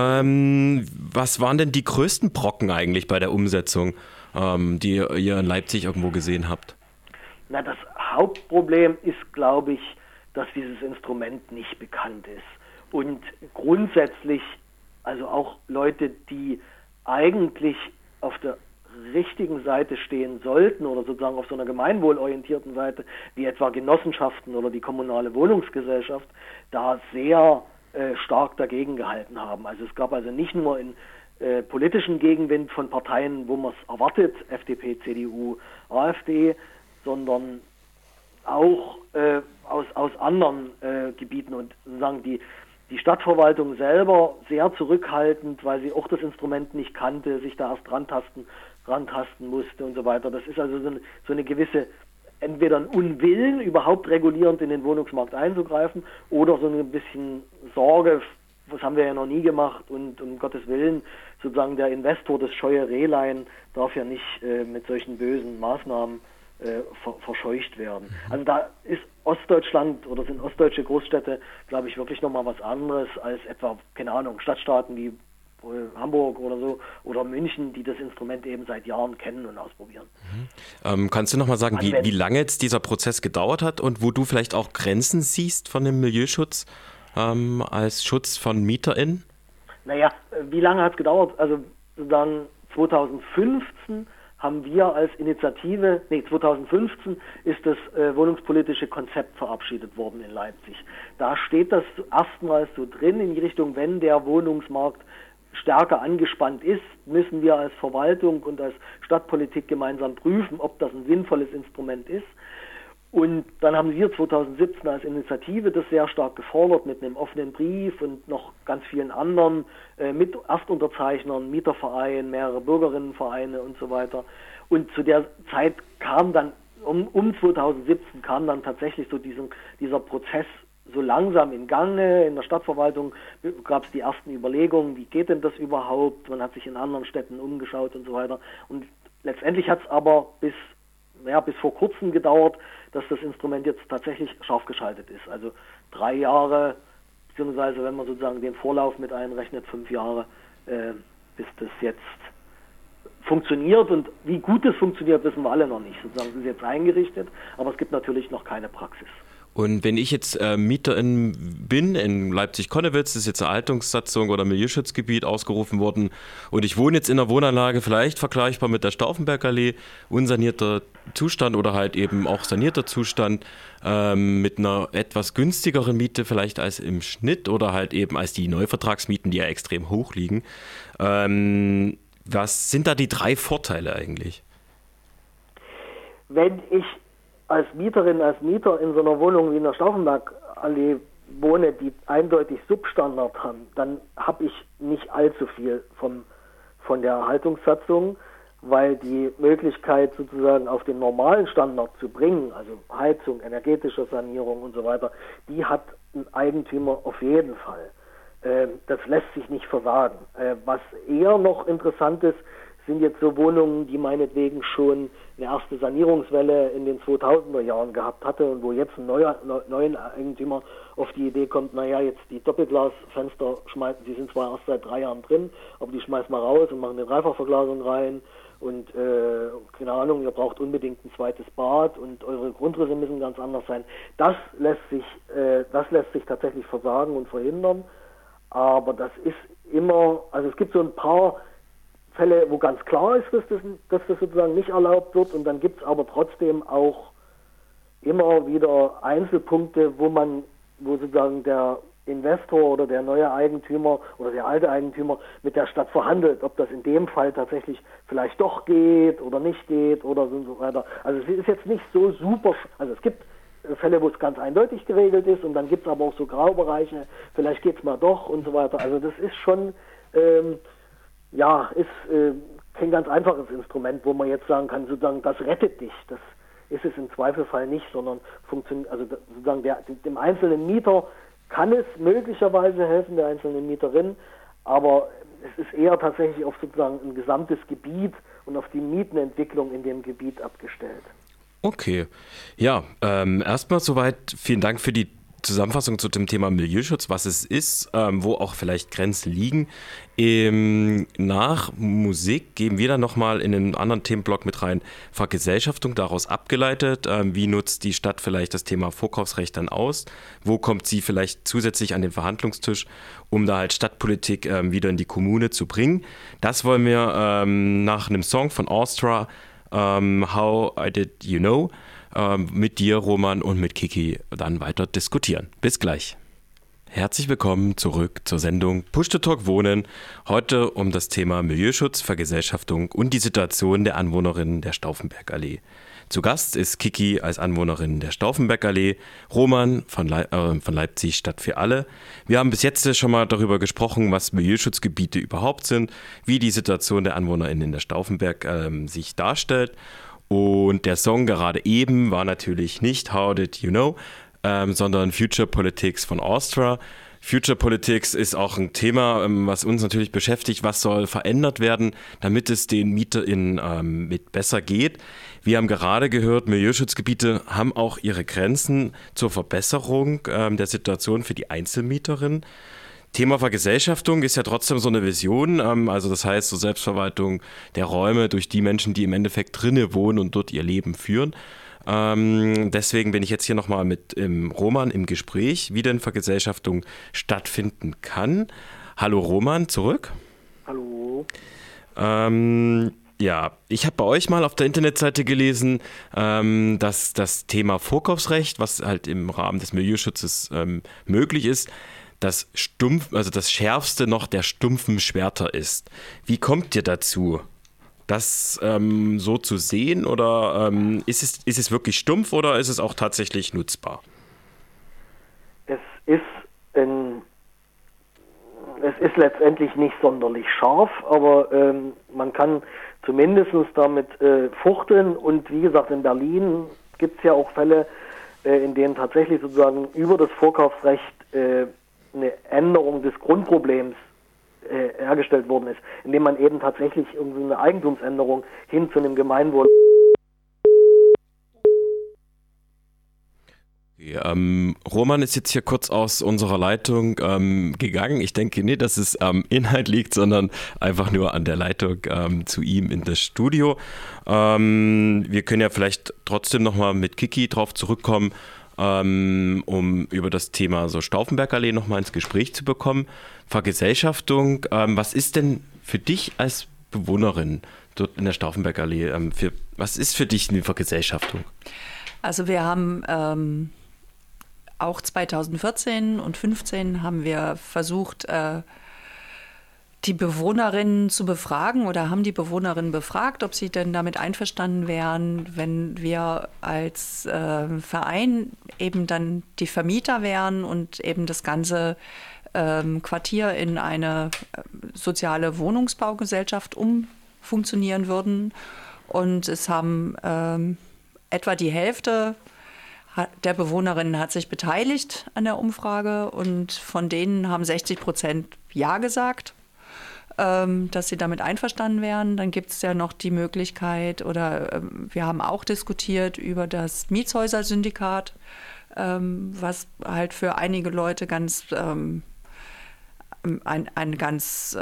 Was waren denn die größten Brocken eigentlich bei der Umsetzung, die ihr in Leipzig irgendwo gesehen habt? Na, das Hauptproblem ist, glaube ich, dass dieses Instrument nicht bekannt ist. Und grundsätzlich, also auch Leute, die eigentlich auf der richtigen Seite stehen sollten oder sozusagen auf so einer gemeinwohlorientierten Seite, wie etwa Genossenschaften oder die kommunale Wohnungsgesellschaft, da sehr stark dagegen gehalten haben. Also es gab also nicht nur in politischen Gegenwind von Parteien, wo man es erwartet, FDP, CDU, AfD, sondern auch aus anderen Gebieten und sozusagen die Stadtverwaltung selber sehr zurückhaltend, weil sie auch das Instrument nicht kannte, sich da erst rantasten musste und so weiter. Das ist also so eine gewisse, entweder ein Unwillen, überhaupt regulierend in den Wohnungsmarkt einzugreifen, oder so ein bisschen Sorge, das haben wir ja noch nie gemacht, und um Gottes Willen, sozusagen der Investor, das scheue Rehlein, darf ja nicht mit solchen bösen Maßnahmen verscheucht werden. Also da ist Ostdeutschland oder sind ostdeutsche Großstädte, glaube ich, wirklich nochmal was anderes als etwa, keine Ahnung, Stadtstaaten wie Hamburg oder so oder München, die das Instrument eben seit Jahren kennen und ausprobieren. Kannst du nochmal sagen, wie lange jetzt dieser Prozess gedauert hat und wo du vielleicht auch Grenzen siehst von dem Milieuschutz als Schutz von MieterInnen? Naja, wie lange hat es gedauert? Also sozusagen 2015 haben wir als Initiative, 2015 ist das wohnungspolitische Konzept verabschiedet worden in Leipzig. Da steht das erstmals so drin in die Richtung, wenn der Wohnungsmarkt stärker angespannt ist, müssen wir als Verwaltung und als Stadtpolitik gemeinsam prüfen, ob das ein sinnvolles Instrument ist. Und dann haben wir 2017 als Initiative das sehr stark gefordert mit einem offenen Brief und noch ganz vielen anderen mit Erstunterzeichnern, Mietervereinen, mehrere Bürgerinnenvereine und so weiter. Und zu der Zeit kam dann, um 2017 kam dann tatsächlich so dieser Prozess so langsam in Gange. In der Stadtverwaltung gab es die ersten Überlegungen, wie geht denn das überhaupt? Man hat sich in anderen Städten umgeschaut und so weiter. Und letztendlich hat es aber bis vor kurzem gedauert, dass das Instrument jetzt tatsächlich scharf geschaltet ist. Also 3 Jahre, beziehungsweise wenn man sozusagen den Vorlauf mit einrechnet, 5 Jahre, bis das jetzt funktioniert. Und wie gut es funktioniert, wissen wir alle noch nicht. Sozusagen es ist jetzt eingerichtet, aber es gibt natürlich noch keine Praxis. Und wenn ich jetzt Mieterin bin in Leipzig-Konnewitz, das ist jetzt eine Erhaltungssatzung oder Milieuschutzgebiet ausgerufen worden, und ich wohne jetzt in einer Wohnanlage, vielleicht vergleichbar mit der Stauffenbergallee, unsanierter Zustand oder halt eben auch sanierter Zustand, mit einer etwas günstigeren Miete vielleicht als im Schnitt oder halt eben als die Neuvertragsmieten, die ja extrem hoch liegen. Was sind da die 3 Vorteile eigentlich? Wenn ich als Mieterin, als Mieter in so einer Wohnung wie in der Stauffenbergallee wohne, die eindeutig Substandard haben, dann habe ich nicht allzu viel von der Erhaltungssatzung, weil die Möglichkeit sozusagen auf den normalen Standard zu bringen, also Heizung, energetische Sanierung und so weiter, die hat ein Eigentümer auf jeden Fall. Das lässt sich nicht versagen. Was eher noch interessant ist, sind jetzt so Wohnungen, die meinetwegen schon eine erste Sanierungswelle in den 2000er Jahren gehabt hatte und wo jetzt ein neuer Eigentümer auf die Idee kommt, naja, jetzt die Doppelglasfenster schmeißen, die sind zwar erst seit 3 Jahren drin, aber die schmeißen wir raus und machen eine Dreifachverglasung rein und keine Ahnung, ihr braucht unbedingt ein zweites Bad und eure Grundrisse müssen ganz anders sein. Das lässt sich tatsächlich versagen und verhindern, aber das ist immer, also es gibt so ein paar Fälle, wo ganz klar ist, dass das sozusagen nicht erlaubt wird, und dann gibt es aber trotzdem auch immer wieder Einzelpunkte, wo sozusagen der Investor oder der neue Eigentümer oder der alte Eigentümer mit der Stadt verhandelt, ob das in dem Fall tatsächlich vielleicht doch geht oder nicht geht oder so weiter. Also es ist jetzt nicht so super, also es gibt Fälle, wo es ganz eindeutig geregelt ist, und dann gibt es aber auch so Graubereiche, vielleicht geht es mal doch und so weiter. Also das ist schon ist kein ganz einfaches Instrument, wo man jetzt sagen kann, sozusagen, das rettet dich. Das ist es im Zweifelfall nicht, sondern funktioniert, also sozusagen dem einzelnen Mieter kann es möglicherweise helfen, der einzelnen Mieterin, aber es ist eher tatsächlich auf sozusagen ein gesamtes Gebiet und auf die Mietenentwicklung in dem Gebiet abgestellt. Okay, ja, erstmal soweit vielen Dank für die Zusammenfassung zu dem Thema Milieuschutz, was es ist, wo auch vielleicht Grenzen liegen. Nach Musik gehen wir dann nochmal in einen anderen Themenblock mit rein, Vergesellschaftung, daraus abgeleitet, wie nutzt die Stadt vielleicht das Thema Vorkaufsrecht dann aus, wo kommt sie vielleicht zusätzlich an den Verhandlungstisch, um da halt Stadtpolitik wieder in die Kommune zu bringen. Das wollen wir nach einem Song von Austria, How I Did You Know, mit dir, Roman, und mit Kiki dann weiter diskutieren. Bis gleich. Herzlich willkommen zurück zur Sendung Push to Talk Wohnen. Heute um das Thema Milieuschutz, Vergesellschaftung und die Situation der Anwohnerinnen der Stauffenbergallee. Zu Gast ist Kiki als Anwohnerin der Stauffenbergallee, Roman von Leipzig Stadt für alle. Wir haben bis jetzt schon mal darüber gesprochen, was Milieuschutzgebiete überhaupt sind, wie die Situation der AnwohnerInnen in der Stauffenberg sich darstellt. Und der Song gerade eben war natürlich nicht How Did You Know, sondern Future Politics von Austria. Future Politics ist auch ein Thema, was uns natürlich beschäftigt. Was soll verändert werden, damit es den MieterInnen mit besser geht? Wir haben gerade gehört, Milieuschutzgebiete haben auch ihre Grenzen zur Verbesserung der Situation für die Einzelmieterinnen. Thema Vergesellschaftung ist ja trotzdem so eine Vision, also das heißt so Selbstverwaltung der Räume durch die Menschen, die im Endeffekt drinne wohnen und dort ihr Leben führen. Deswegen bin ich jetzt hier nochmal mit Roman im Gespräch, wie denn Vergesellschaftung stattfinden kann. Hallo Roman, zurück. Hallo. Ja, ich habe bei euch mal auf der Internetseite gelesen, dass das Thema Vorkaufsrecht, was halt im Rahmen des Milieuschutzes möglich ist, das Schärfste noch der stumpfen Schwerter ist. Wie kommt ihr dazu, das so zu sehen, oder ist es wirklich stumpf oder ist es auch tatsächlich nutzbar? Es ist letztendlich nicht sonderlich scharf, aber man kann zumindest damit fuchteln, und wie gesagt, in Berlin gibt es ja auch Fälle, in denen tatsächlich sozusagen über das Vorkaufsrecht eine Änderung des Grundproblems hergestellt worden ist, indem man eben tatsächlich irgendwie eine Eigentumsänderung hin zu einem Gemeinwohl. Ja, Roman ist jetzt hier kurz aus unserer Leitung gegangen. Ich denke nicht, dass es am Inhalt liegt, sondern einfach nur an der Leitung zu ihm in das Studio. Wir können ja vielleicht trotzdem nochmal mit Kiki drauf zurückkommen, um über das Thema so Stauffenbergallee nochmal ins Gespräch zu bekommen. Vergesellschaftung, was ist denn für dich als Bewohnerin dort in der Stauffenbergallee, was ist für dich eine Vergesellschaftung? Also wir haben auch 2014 und 2015 haben wir versucht, die Bewohnerinnen zu befragen, oder haben die Bewohnerinnen befragt, ob sie denn damit einverstanden wären, wenn wir als Verein eben dann die Vermieter wären und eben das ganze Quartier in eine soziale Wohnungsbaugesellschaft umfunktionieren würden. Und es haben etwa die Hälfte der Bewohnerinnen hat sich beteiligt an der Umfrage, und von denen haben 60% Ja gesagt, dass sie damit einverstanden wären. Dann gibt es ja noch die Möglichkeit, oder wir haben auch diskutiert über das Mietshäuser-Syndikat, was halt für einige Leute ein ganz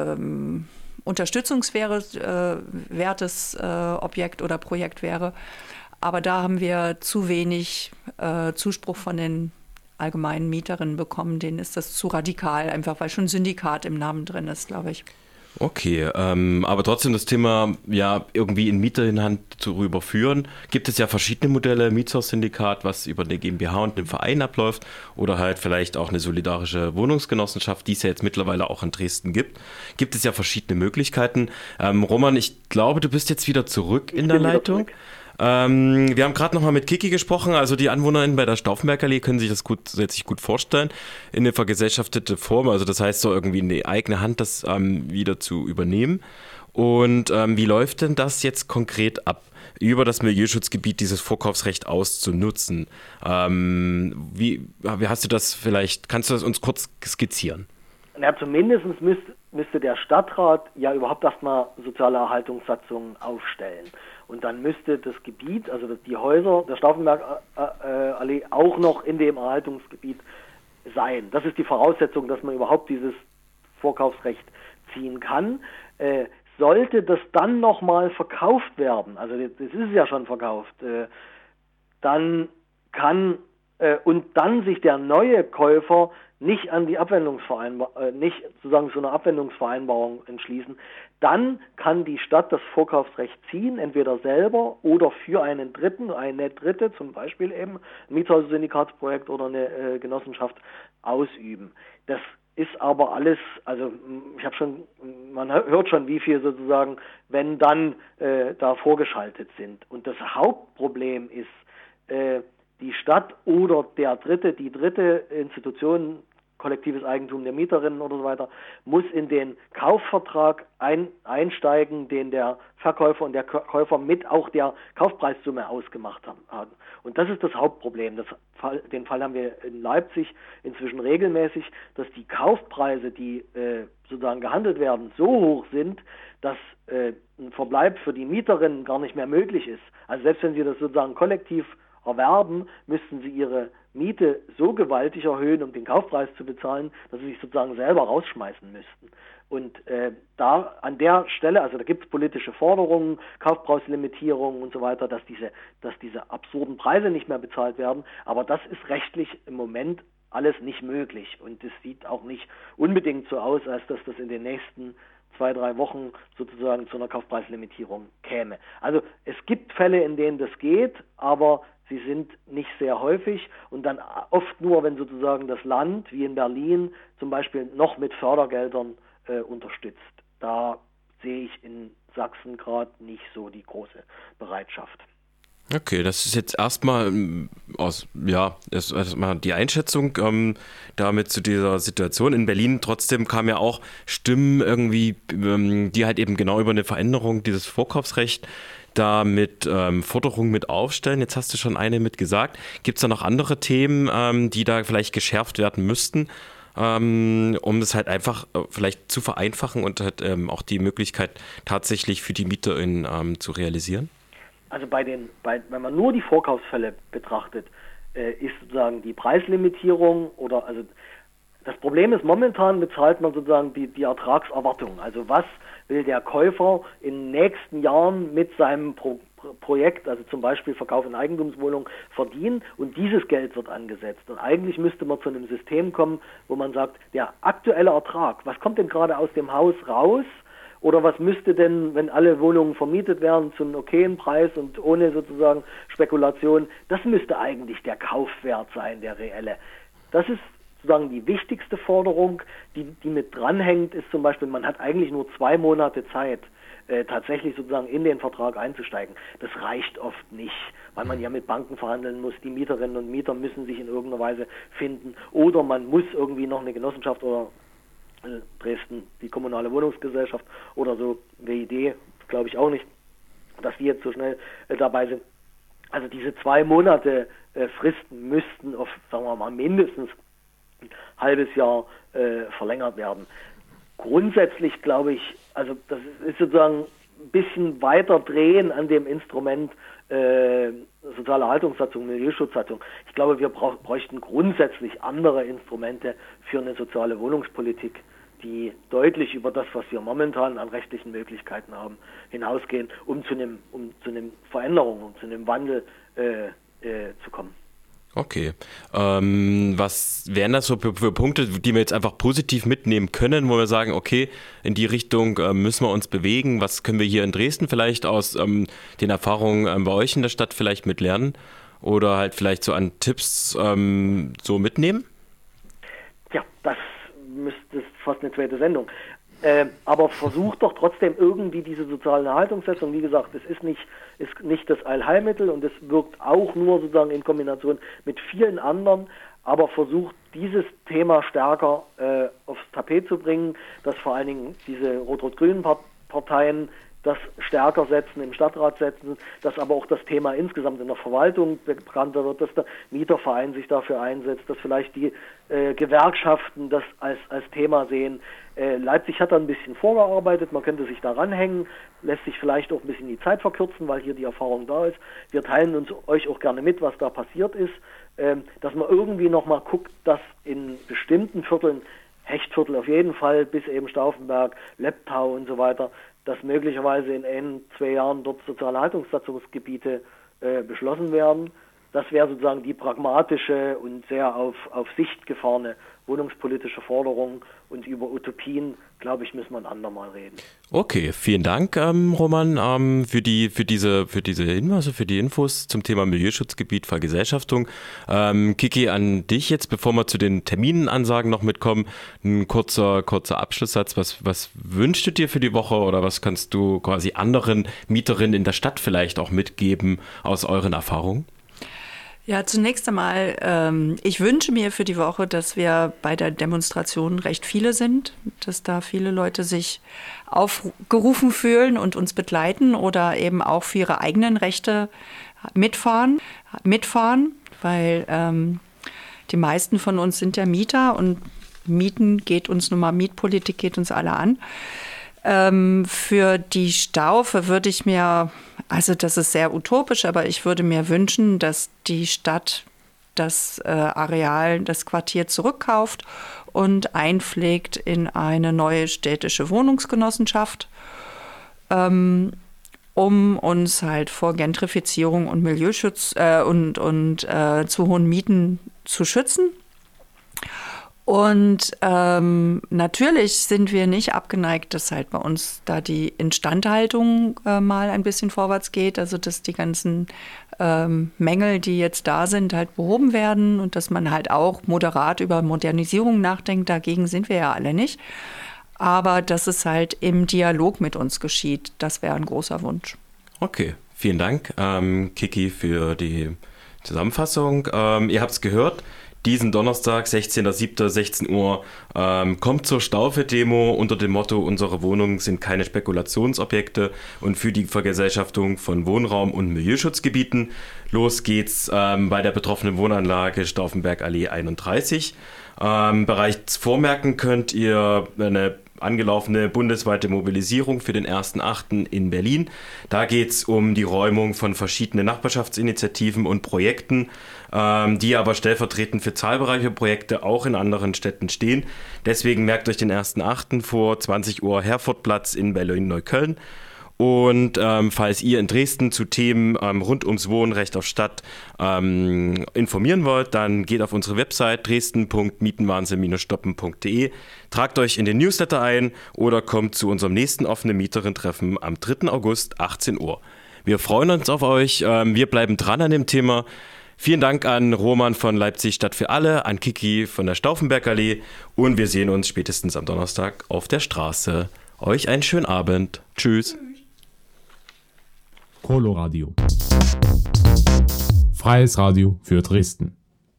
unterstützungswertes Objekt oder Projekt wäre. Aber da haben wir zu wenig Zuspruch von den allgemeinen Mieterinnen bekommen. Denen ist das zu radikal, einfach weil schon Syndikat im Namen drin ist, glaube ich. Okay, aber trotzdem das Thema ja irgendwie in Mieter in Hand zu überführen. Gibt es ja verschiedene Modelle, Mietshaussyndikat, was über eine GmbH und einen Verein abläuft, oder halt vielleicht auch eine solidarische Wohnungsgenossenschaft, die es ja jetzt mittlerweile auch in Dresden gibt. Gibt es ja verschiedene Möglichkeiten. Roman, ich glaube, du bist jetzt wieder zurück in der Leitung. Wir haben gerade nochmal mit Kiki gesprochen, also die AnwohnerInnen bei der Stauffenbergallee können sich das sich gut vorstellen, in eine vergesellschaftete Form, also das heißt so irgendwie in die eigene Hand das wieder zu übernehmen. Und wie läuft denn das jetzt konkret ab, über das Milieuschutzgebiet dieses Vorkaufsrecht auszunutzen? Wie hast du das vielleicht, kannst du das uns kurz skizzieren? Ja, zumindest müsste der Stadtrat ja überhaupt erstmal soziale Erhaltungssatzungen aufstellen. Und dann müsste das Gebiet, also die Häuser der Stauffenbergallee, auch noch in dem Erhaltungsgebiet sein. Das ist die Voraussetzung, dass man überhaupt dieses Vorkaufsrecht ziehen kann. Sollte das dann nochmal verkauft werden, also das ist ja schon verkauft, dann kann und dann sich der neue Käufer nicht an die nicht sozusagen zu einer Abwendungsvereinbarung entschließen, dann kann die Stadt das Vorkaufsrecht ziehen, entweder selber oder für einen Dritten, eine Dritte, zum Beispiel eben ein Mietshäuser-Syndikatsprojekt oder eine Genossenschaft ausüben. Das ist aber alles, also man hört schon, wie viel sozusagen, wenn dann da vorgeschaltet sind. Und das Hauptproblem ist, die Stadt oder die dritte Institution, kollektives Eigentum der Mieterinnen oder so weiter, muss in den Kaufvertrag einsteigen, den der Verkäufer und der Käufer mit auch der Kaufpreissumme ausgemacht haben. Und das ist das Hauptproblem. Den Fall haben wir in Leipzig inzwischen regelmäßig, dass die Kaufpreise, die sozusagen gehandelt werden, so hoch sind, dass ein Verbleib für die Mieterinnen gar nicht mehr möglich ist. Also selbst wenn sie das sozusagen kollektiv erwerben, müssten sie ihre Miete so gewaltig erhöhen, um den Kaufpreis zu bezahlen, dass sie sich sozusagen selber rausschmeißen müssten. Und da an der Stelle, also da gibt es politische Forderungen, Kaufpreislimitierungen und so weiter, dass diese absurden Preise nicht mehr bezahlt werden, aber das ist rechtlich im Moment alles nicht möglich und es sieht auch nicht unbedingt so aus, als dass das in den nächsten 2-3 Wochen sozusagen zu einer Kaufpreislimitierung käme. Also es gibt Fälle, in denen das geht, aber sie sind nicht sehr häufig und dann oft nur, wenn sozusagen das Land, wie in Berlin, zum Beispiel noch mit Fördergeldern unterstützt. Da sehe ich in Sachsen gerade nicht so die große Bereitschaft. Okay, das ist jetzt erstmal die Einschätzung damit zu dieser Situation. In Berlin trotzdem kamen ja auch Stimmen irgendwie, die halt eben genau über eine Veränderung dieses Vorkaufsrechts da mit Forderungen mit aufstellen. Jetzt hast du schon eine mit gesagt. Gibt es da noch andere Themen, die da vielleicht geschärft werden müssten, um das halt einfach vielleicht zu vereinfachen und halt auch die Möglichkeit tatsächlich für die MieterInnen zu realisieren? Also wenn man nur die Vorkaufsfälle betrachtet, ist sozusagen die Preislimitierung das Problem ist, momentan bezahlt man sozusagen die Ertragserwartung. Also was will der Käufer in den nächsten Jahren mit seinem Projekt, also zum Beispiel Verkauf in Eigentumswohnung, verdienen und dieses Geld wird angesetzt. Und eigentlich müsste man zu einem System kommen, wo man sagt, der aktuelle Ertrag, was kommt denn gerade aus dem Haus raus? Oder was müsste denn, wenn alle Wohnungen vermietet werden, zu einem okayen Preis und ohne sozusagen Spekulation, das müsste eigentlich der Kaufwert sein, der reelle. Das ist sozusagen die wichtigste Forderung, die mit dranhängt, ist zum Beispiel, man hat eigentlich nur 2 Monate Zeit, tatsächlich sozusagen in den Vertrag einzusteigen. Das reicht oft nicht, weil man ja mit Banken verhandeln muss, die Mieterinnen und Mieter müssen sich in irgendeiner Weise finden oder man muss irgendwie noch eine Genossenschaft oder Dresden die kommunale Wohnungsgesellschaft oder so, WID, glaube ich auch nicht, dass die jetzt so schnell dabei sind. Also diese 2 Monate Fristen müssten auf, sagen wir mal, mindestens ein halbes Jahr verlängert werden. Grundsätzlich glaube ich, also das ist sozusagen ein bisschen weiter drehen an dem Instrument soziale Haltungssatzung, Milieuschutzsatzung. Ich glaube, wir bräuchten grundsätzlich andere Instrumente für eine soziale Wohnungspolitik, die deutlich über das, was wir momentan an rechtlichen Möglichkeiten haben, hinausgehen, um zu einem Veränderung, um zu einem Wandel zu kommen. Okay. Was wären das so für Punkte, die wir jetzt einfach positiv mitnehmen können, wo wir sagen, okay, in die Richtung müssen wir uns bewegen? Was können wir hier in Dresden vielleicht aus den Erfahrungen bei euch in der Stadt vielleicht mit lernen? Oder halt vielleicht so an Tipps so mitnehmen? Ja, das müsste fast eine zweite Sendung. Aber versucht doch trotzdem irgendwie diese soziale Haltungssetzung. Wie gesagt, es ist nicht das Allheilmittel und es wirkt auch nur sozusagen in Kombination mit vielen anderen, aber versucht dieses Thema stärker aufs Tapet zu bringen, dass vor allen Dingen diese rot-rot-grünen Parteien das stärker setzen, im Stadtrat setzen, dass aber auch das Thema insgesamt in der Verwaltung bekannter wird, dass der Mieterverein sich dafür einsetzt, dass vielleicht die Gewerkschaften das als Thema sehen. Leipzig hat da ein bisschen vorgearbeitet, man könnte sich da ranhängen, lässt sich vielleicht auch ein bisschen die Zeit verkürzen, weil hier die Erfahrung da ist. Wir teilen euch auch gerne mit, was da passiert ist, dass man irgendwie nochmal guckt, dass in bestimmten Vierteln, Hechtviertel auf jeden Fall, bis eben Stauffenberg, Leptau und so weiter, dass möglicherweise in 1-2 Jahren dort soziale Haltungssatzungsgebiete beschlossen werden. Das wäre sozusagen die pragmatische und sehr auf Sicht gefahrene wohnungspolitische Forderungen, und über Utopien, glaube ich, müssen wir ein andermal reden. Okay, vielen Dank, Roman, für diese Hinweise, für die Infos zum Thema Milieuschutzgebiet, Vergesellschaftung. Kiki, an dich jetzt, bevor wir zu den Terminansagen noch mitkommen, ein kurzer Abschlusssatz. Was wünschst du dir für die Woche oder was kannst du quasi anderen Mieterinnen in der Stadt vielleicht auch mitgeben aus euren Erfahrungen? Ja, zunächst einmal, ich wünsche mir für die Woche, dass wir bei der Demonstration recht viele sind, dass da viele Leute sich aufgerufen fühlen und uns begleiten oder eben auch für ihre eigenen Rechte mitfahren, weil die meisten von uns sind ja Mieter und Mietpolitik geht uns alle an. Für die Staufe würde ich mir, also das ist sehr utopisch, aber ich würde mir wünschen, dass die Stadt das Areal, das Quartier zurückkauft und einpflegt in eine neue städtische Wohnungsgenossenschaft, um uns halt vor Gentrifizierung und Milieuschutz und zu hohen Mieten zu schützen. Und natürlich sind wir nicht abgeneigt, dass halt bei uns da die Instandhaltung mal ein bisschen vorwärts geht, also dass die ganzen Mängel, die jetzt da sind, halt behoben werden und dass man halt auch moderat über Modernisierung nachdenkt. Dagegen sind wir ja alle nicht. Aber dass es halt im Dialog mit uns geschieht, das wäre ein großer Wunsch. Okay, vielen Dank, Kiki, für die Zusammenfassung. Ihr habt es gehört. Diesen Donnerstag, 16.07., 16 Uhr, kommt zur Staufe-Demo unter dem Motto: Unsere Wohnungen sind keine Spekulationsobjekte und für die Vergesellschaftung von Wohnraum- und Milieuschutzgebieten. Los geht's bei der betroffenen Wohnanlage Stauffenbergallee 31. Bereits vormerken könnt ihr eine angelaufene bundesweite Mobilisierung für den 1.8. in Berlin. Da geht es um die Räumung von verschiedenen Nachbarschaftsinitiativen und Projekten, die aber stellvertretend für zahlreiche Projekte auch in anderen Städten stehen. Deswegen merkt euch den 1.8. vor 20 Uhr Herfordplatz in Berlin-Neukölln. Und falls ihr in Dresden zu Themen rund ums Wohnrecht auf Stadt informieren wollt, dann geht auf unsere Website dresden.mietenwahnsinn-stoppen.de, tragt euch in den Newsletter ein oder kommt zu unserem nächsten offenen Mieterin-Treffen am 3. August, 18 Uhr. Wir freuen uns auf euch, wir bleiben dran an dem Thema. Vielen Dank an Roman von Leipzig Stadt für alle, an Kiki von der Stauffenbergallee und wir sehen uns spätestens am Donnerstag auf der Straße. Euch einen schönen Abend. Tschüss. Coloradio. Freies Radio für Dresden.